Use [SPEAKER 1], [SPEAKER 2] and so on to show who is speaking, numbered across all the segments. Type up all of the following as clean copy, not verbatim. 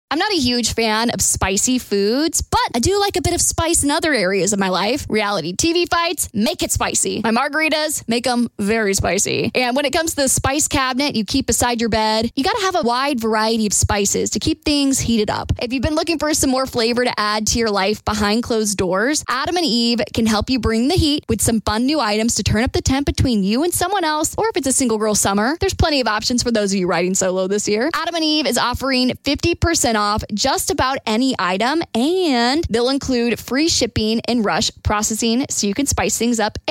[SPEAKER 1] I'm not a huge fan of spicy foods, but I do like a bit of spice in other areas of my life. Reality TV fights, make it spicy. My margaritas, make them very spicy. And when it comes to the spice cabinet you keep beside your bed, you got to have a wide variety of spices to keep things heated up. If you've been looking for some more flavor to add to your life behind closed doors, Adam and Eve can help you bring the heat with some fun new items to turn up the temp between you and someone else, or if it's a single girl summer, there's plenty of options for those of you riding solo this year. Adam and Eve is offering 50% off just about any item, and they'll include free shipping and rush processing so you can spice things up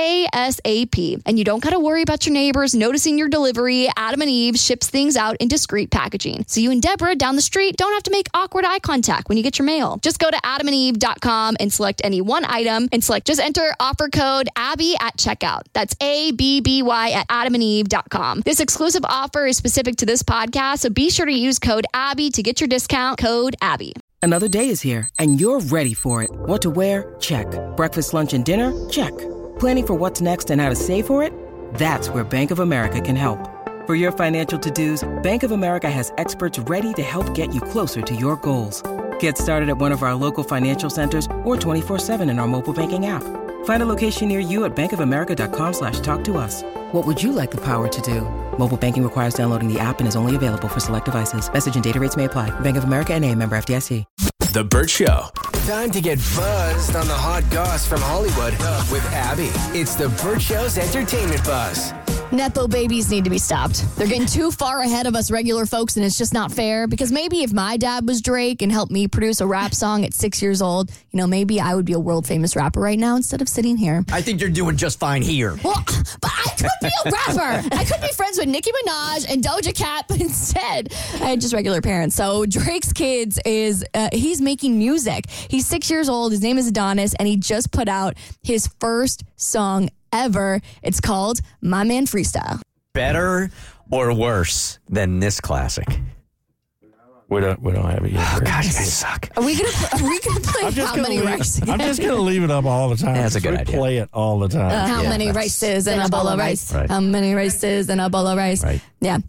[SPEAKER 1] ASAP. And you don't got to worry about your neighbors noticing your delivery. Adam and Eve ships things out in discreet packaging, so you and Deborah down the street don't have to make awkward eye contact when you get your mail. Just go to adamandeve.com and select any one item and just enter offer code Abby at checkout. That's ABBY at adamandeve.com. This exclusive offer is specific to this podcast, so be sure to use code Abby to get your discount. Code Abby.
[SPEAKER 2] Another day is here, and you're ready for it. What to wear? Check. Breakfast, lunch, and dinner? Check. Planning for what's next and how to save for it? That's where Bank of America can help. For your financial to-dos, Bank of America has experts ready to help get you closer to your goals. Get started at one of our local financial centers or 24/7 in our mobile banking app. Find a location near you at bankofamerica.com/talktous. What would you like the power to do? Mobile banking requires downloading the app and is only available for select devices. Message and data rates may apply. Bank of America N.A., member FDIC.
[SPEAKER 3] The Burt Show.
[SPEAKER 4] Time to get buzzed on the hot goss from Hollywood with Abby. It's the Burt Show's entertainment buzz.
[SPEAKER 1] Nepo babies need to be stopped. They're getting too far ahead of us regular folks, and it's just not fair. Because maybe if my dad was Drake and helped me produce a rap song at 6 years old, maybe I would be a world famous rapper right now instead of sitting here.
[SPEAKER 5] I think you're doing just fine here.
[SPEAKER 1] Well, but I could be a rapper. I could be friends with Nicki Minaj and Doja Cat, but instead, I had just regular parents. So Drake's kids he's making music. He's 6 years old. His name is Adonis, and he just put out his first song ever. It's called My Man Freestyle.
[SPEAKER 5] Better or worse than this classic?
[SPEAKER 6] We don't have it yet.
[SPEAKER 5] Oh, gosh, you guys suck.
[SPEAKER 1] Are we gonna play How Many Rice?
[SPEAKER 6] I'm just gonna leave it up all the time.
[SPEAKER 5] That's a good idea.
[SPEAKER 6] Play it all the time.
[SPEAKER 1] How many rices in a bowl of rice?
[SPEAKER 5] Right.
[SPEAKER 1] How many rices in a bowl of rice?
[SPEAKER 5] Right.
[SPEAKER 1] Yeah.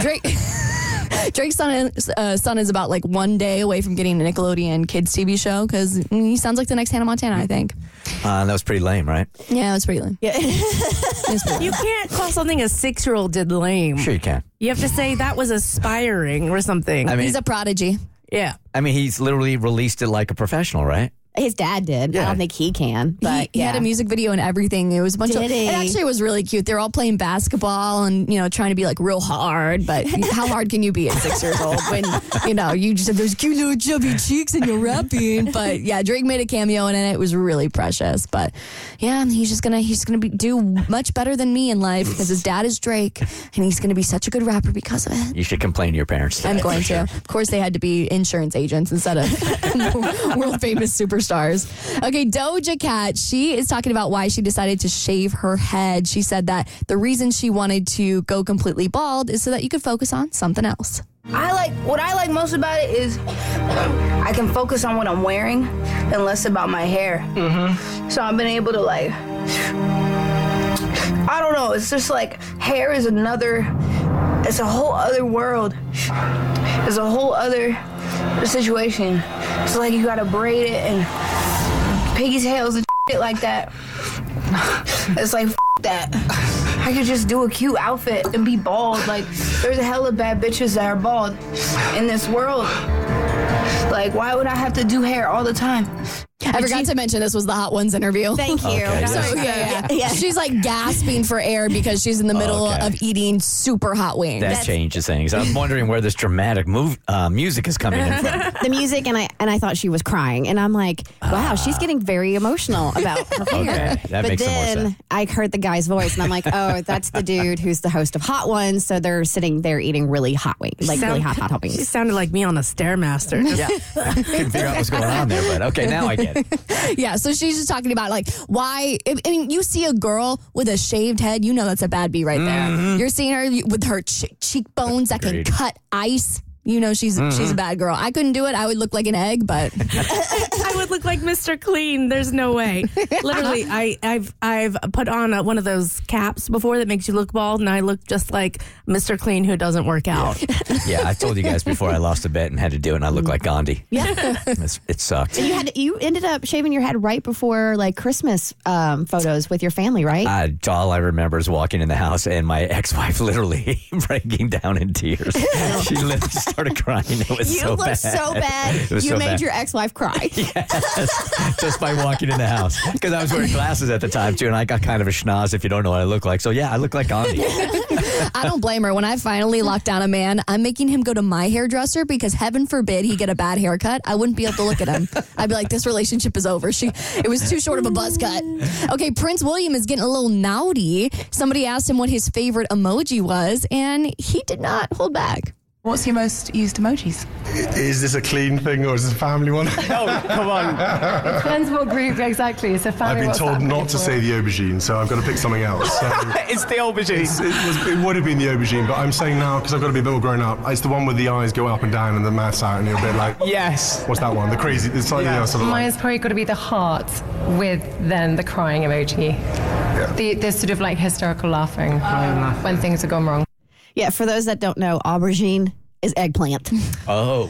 [SPEAKER 1] Drake's son is about like 1 day away from getting a Nickelodeon kids TV show because he sounds like the next Hannah Montana, I think.
[SPEAKER 5] That was pretty lame, right?
[SPEAKER 1] Yeah, it was pretty lame.
[SPEAKER 7] Yeah. You can't call something a 6-year-old did lame.
[SPEAKER 5] Sure you can.
[SPEAKER 7] You have to say that was aspiring or something.
[SPEAKER 5] I mean,
[SPEAKER 1] he's a prodigy.
[SPEAKER 7] Yeah.
[SPEAKER 5] I mean, he's literally released it like a professional, right?
[SPEAKER 8] His dad did.
[SPEAKER 5] Yeah.
[SPEAKER 8] I don't think he can. But
[SPEAKER 1] he had a music video and everything. It was a bunch of. It actually was really cute. They're all playing basketball and trying to be like real hard. But how hard can you be at 6 years old when you just have those cute little chubby cheeks and you're rapping? But yeah, Drake made a cameo in it. It was really precious. But yeah, he's gonna do much better than me in life because his dad is Drake and he's gonna be such a good rapper because of it.
[SPEAKER 5] You should complain to your parents.
[SPEAKER 1] I'm going to. Of course, they had to be insurance agents instead of world famous superstars. Okay, Doja Cat, she is talking about why she decided to shave her head. She said that the reason she wanted to go completely bald is so that you could focus on something else.
[SPEAKER 9] What I like most about it is I can focus on what I'm wearing and less about my hair. Mm-hmm. So I've been able to I don't know, it's just like hair is it's a whole other world. It's a whole other situation. It's like you gotta braid it and pigtails and shit like that. It's like that. I could just do a cute outfit and be bald. Like, there's a hella bad bitches that are bald in this world. Like, why would I have to do hair all the time?
[SPEAKER 1] I forgot to mention this was the Hot Ones interview.
[SPEAKER 8] Thank you.
[SPEAKER 5] Okay.
[SPEAKER 1] So yeah. She's like gasping for air because she's in the middle of eating super hot wings.
[SPEAKER 5] That changes things. I'm wondering where this dramatic music is coming in from.
[SPEAKER 8] The music, and I thought she was crying, and I'm like, wow, she's getting very emotional about her hair.
[SPEAKER 5] Okay, that
[SPEAKER 8] but
[SPEAKER 5] makes some more
[SPEAKER 8] then
[SPEAKER 5] sense.
[SPEAKER 8] I heard the guy's voice, and I'm like, oh, that's the dude who's the host of Hot Ones. So they're sitting there eating really hot wings, really hot wings.
[SPEAKER 7] She sounded like me on a Stairmaster.
[SPEAKER 5] Yeah, couldn't figure out what's going on there, but okay, now I get it.
[SPEAKER 1] Yeah, so she's just talking about why. I mean, you see a girl with a shaved head, that's a bad B right there.
[SPEAKER 5] Mm-hmm.
[SPEAKER 1] You're seeing her with her cheekbones that
[SPEAKER 5] Agreed.
[SPEAKER 1] can cut ice. You know she's a bad girl. I couldn't do it. I would look like an egg, but
[SPEAKER 7] I would look like Mr. Clean. There's no way. Literally, I've put on one of those caps before that makes you look bald, and I look just like Mr. Clean who doesn't work out.
[SPEAKER 5] Yeah, I told you guys before I lost a bet and had to do it, and I look like Gandhi.
[SPEAKER 8] Yeah.
[SPEAKER 5] It sucked.
[SPEAKER 8] You ended up shaving your head right before like Christmas photos with your family, right?
[SPEAKER 5] All I remember is walking in the house and my ex-wife literally breaking down in tears. She literally started crying. It was
[SPEAKER 8] You
[SPEAKER 5] so
[SPEAKER 8] look
[SPEAKER 5] bad.
[SPEAKER 8] so bad.
[SPEAKER 5] It was
[SPEAKER 8] You
[SPEAKER 5] so
[SPEAKER 8] made
[SPEAKER 5] bad.
[SPEAKER 8] your ex-wife cry.
[SPEAKER 5] Yes, just by walking in the house. Because I was wearing glasses at the time, too, and I got kind of a schnoz if you don't know what I look like. So, yeah, I look like Gandhi.
[SPEAKER 1] I don't blame her. When I finally lock down a man, I'm making him go to my hairdresser because heaven forbid he get a bad haircut. I wouldn't be able to look at him. I'd be like, this relationship is over. It was too short of a buzz cut. Okay, Prince William is getting a little naughty. Somebody asked him what his favorite emoji was, and he did not hold back.
[SPEAKER 3] What's your most used emojis?
[SPEAKER 10] Is this a clean thing or is this a family one?
[SPEAKER 3] Oh, come on. It depends what group exactly. It's a family.
[SPEAKER 10] I've been told not to say the aubergine, so I've got to pick something else. So
[SPEAKER 3] It's the aubergine.
[SPEAKER 10] it would have been the aubergine, but I'm saying now, because I've got to be a bit more grown up, it's the one with the eyes go up and down and the mouth's out and you're a bit like...
[SPEAKER 3] Yes.
[SPEAKER 10] What's that one? The crazy... It's slightly sort of like...
[SPEAKER 11] Mine's probably got to be the heart with then the crying emoji. The sort of like hysterical laughing when things have gone wrong.
[SPEAKER 8] Yeah, for those that don't know, aubergine is eggplant.
[SPEAKER 5] Oh.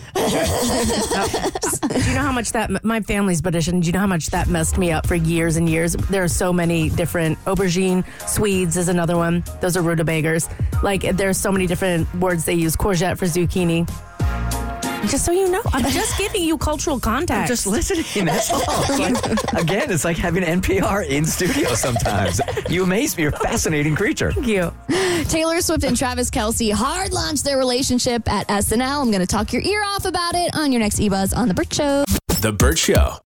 [SPEAKER 7] Do you know how much my family's British, and do you know how much that messed me up for years and years? There are so many different, aubergine, Swedes is another one. Those are rutabagas. Like, there's so many different words they use. Courgette for zucchini. Just so you know, I'm just giving you cultural context.
[SPEAKER 5] I'm just listening, that's all. It's like having NPR in studio sometimes. You amaze me. You're a fascinating creature.
[SPEAKER 7] Thank you.
[SPEAKER 1] Taylor Swift and Travis Kelce hard launched their relationship at SNL. I'm going to talk your ear off about it on your next eBuzz on The Burt Show.
[SPEAKER 4] The Burt Show.